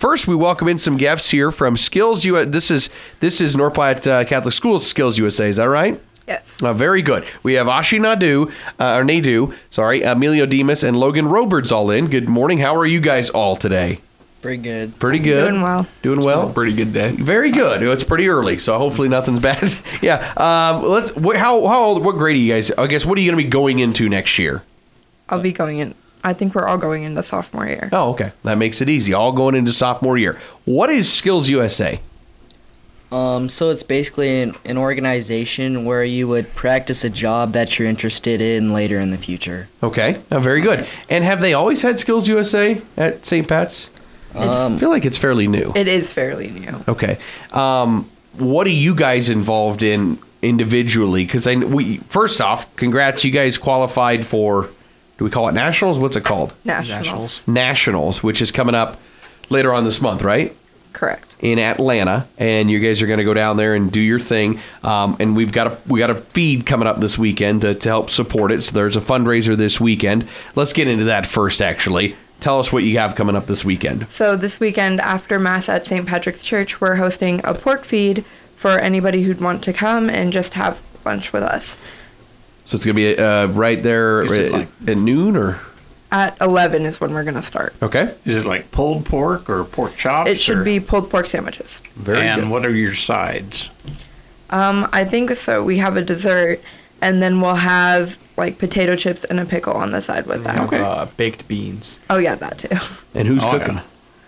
first, we welcome in some guests here from Skills USA. This is North Platte Catholic Schools Skills USA. Is that right? Yes. Very good. We have Ashi Nadu, Emilio Demas, and Logan Roberts all in. Good morning. How are you guys all today? Pretty good. Pretty good. Doing well. Doing well. Pretty good day. Very good. It's pretty early, so hopefully nothing's bad. Yeah. How old? What grade are you guys? I guess what are you going to be going into next year? I'll be going in. I think we're all going into sophomore year. Oh, okay. That makes it easy. All going into sophomore year. What is Skills USA? So it's basically an organization where you would practice a job that you're interested in later in the future. Okay. Very good. And have they always had Skills USA at St. Pat's? I feel like it's fairly new. It is fairly new. Okay. What are you guys involved in individually? Because first off, congrats. You guys qualified for, do we call it Nationals? What's it called? Nationals, which is coming up later on this month, right? Correct. In Atlanta, and you guys are going to go down there and do your thing. And we got a feed coming up this weekend to help support it. So there's a fundraiser this weekend. Let's get into that first, actually. Tell us what you have coming up this weekend. So this weekend after Mass at St. Patrick's Church, we're hosting a pork feed for anybody who'd want to come and just have lunch with us. So it's going to be right there at noon or? At 11 is when we're going to start. Okay. Is it like pulled pork or pork chops? It should be pulled pork sandwiches. Very good. And what are your sides? I think so. We have a dessert, and then we'll have like potato chips and a pickle on the side with that. Okay. Baked beans. Oh yeah, that too. And who's cooking?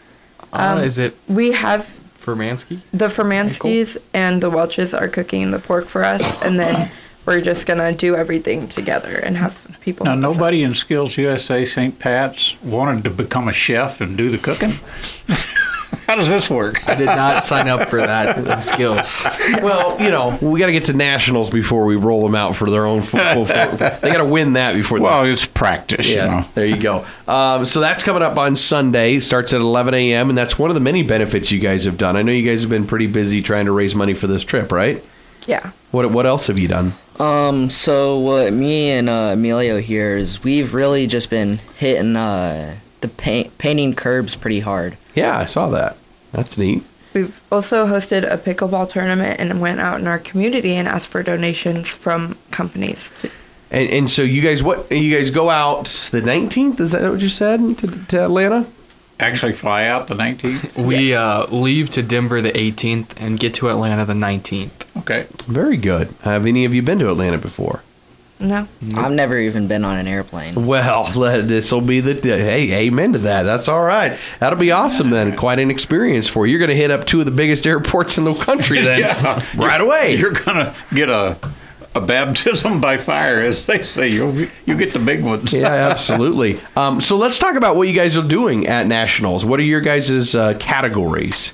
Is it We have Furmansky? the Furmanskys and the Welches are cooking the pork for us, and then we're just gonna do everything together and have people. Now, nobody in Skills USA St. Pat's wanted to become a chef and do the cooking? How does this work? I did not sign up for that in Skills. Well, we got to get to Nationals before we roll them out for their own full. They got to win that before. Well, it's practice, There you go. So that's coming up on Sunday. Starts at 11 a.m., and that's one of the many benefits you guys have done. I know you guys have been pretty busy trying to raise money for this trip, right? Yeah. What else have you done? So what me and Emilio here is we've really just been hitting the painting curbs pretty hard. Yeah, I saw that. That's neat. We've also hosted a pickleball tournament and went out in our community and asked for donations from companies. And so you guys go out the 19th? Is that what you said to Atlanta? Actually fly out the 19th? We leave to Denver the 18th and get to Atlanta the 19th. Okay. Very good. Have any of you been to Atlanta before? No. I've never even been on an airplane. Well, this will be hey, amen to that. That's all right. That'll be awesome then. Quite an experience for you. You're going to hit up two of the biggest airports in the country then right away. You're going to get a baptism by fire, as they say. You get the big ones. Yeah, absolutely. So let's talk about what you guys are doing at Nationals. What are your guys' categories?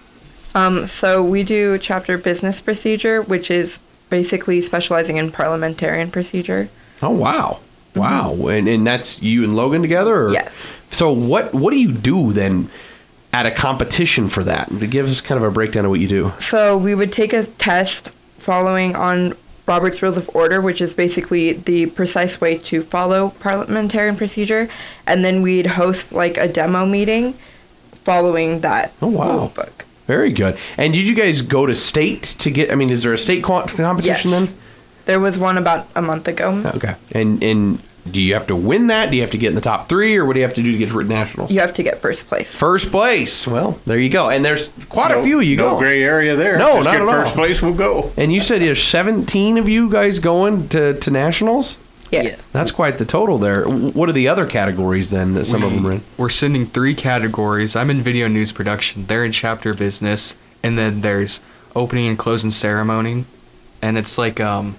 So we do chapter business procedure, which is basically specializing in parliamentarian procedure. Oh, wow. Wow. Mm-hmm. And that's you and Logan together? Or? Yes. So what do you do then at a competition for that? To give us kind of a breakdown of what you do. So we would take a test following on Robert's Rules of Order, which is basically the precise way to follow parliamentarian procedure. And then we'd host like a demo meeting following that rule book. Very good. And did you guys go to state to get, is there a state competition then? There was one about a month ago. Okay. And do you have to win that? Do you have to get in the top 3, or what do you have to do to get to Nationals? You have to get first place. First place. Well, there you go. And there's quite a few of you go. go. No gray area there. No, Let's not get at all. First place, we'll go. And you said there's 17 of you guys going to Nationals? Yes. Yeah. That's quite the total there. What are the other categories then that some of them are in? We're sending 3 categories. I'm in video news production. They're in chapter business. And then there's opening and closing ceremony. And it's like they kind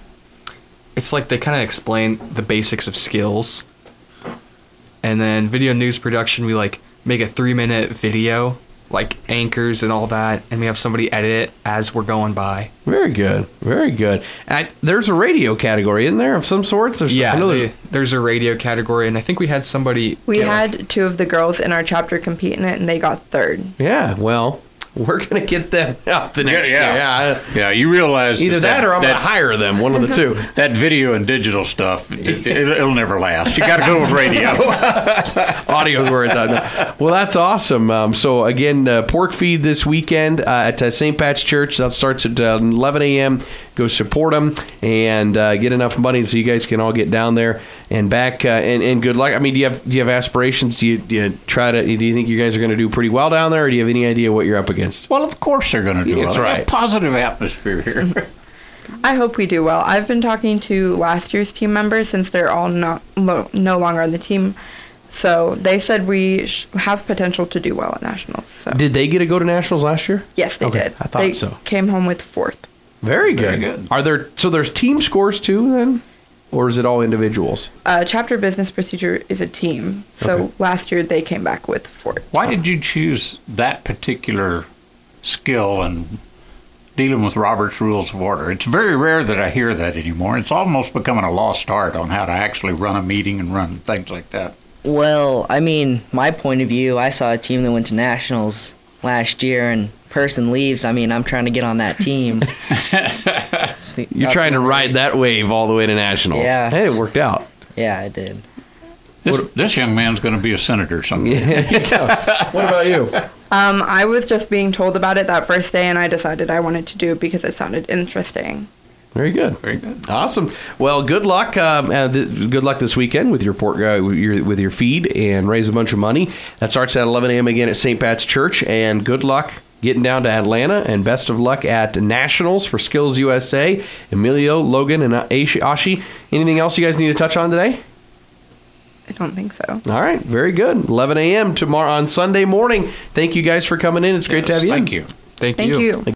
of explain the basics of skills. And then video news production, we make a 3-minute video, like anchors and all that, and we have somebody edit it as we're going by. Very good. Very good. There's a radio category in there of some sorts? There's a radio category, and I think we had somebody... We had 2 of the girls in our chapter compete in it, and they got 3rd. Yeah, well, we're going to get them out the next year. Yeah, you realize either that or I'm going to hire them, one of the two. That video and digital stuff, it'll never last. You got to go with radio. Audio's where it's at. Well, that's awesome. So, again, pork feed this weekend at St. Pat's Church. That starts at 11 a.m. Go support them and get enough money so you guys can all get down there and back. And good luck. I mean, do you have aspirations? Do you think you guys are going to do pretty well down there, or do you have any idea what you're up against? Well, of course they're going to do well. That's right. A positive atmosphere here. I hope we do well. I've been talking to last year's team members since they're all no longer on the team. So they said we have potential to do well at Nationals. So. Did they get to go to Nationals last year? Yes, they did. I thought so. Came home with 4th. Very good. There's team scores too then? Or is it all individuals? Chapter business procedure is a team. So last year they came back with 4th. Why did you choose that particular skill and dealing with Robert's Rules of Order? It's very rare that I hear that anymore. It's almost becoming a lost art on how to actually run a meeting and run things like that. Well, I mean, my point of view, I saw a team that went to Nationals last year and person leaves. I mean, I'm trying to get on that team. You're trying to ride that wave all the way to Nationals. Yeah. Hey, it worked out. Yeah, I did. This young man's going to be a senator someday. What about you? I was just being told about it that first day, and I decided I wanted to do it because it sounded interesting. Very good. Very good. Awesome. Well, good luck. Good luck this weekend with your pork, with your feed, and raise a bunch of money. That starts at 11 a.m. again at St. Pat's Church. And good luck getting down to Atlanta, and best of luck at Nationals for Skills USA. Emilio, Logan, and Ashi. Anything else you guys need to touch on today? I don't think so. All right. Very good. 11 a.m. tomorrow on Sunday morning. Thank you guys for coming in. It's great to have you. Thank you. Thank you.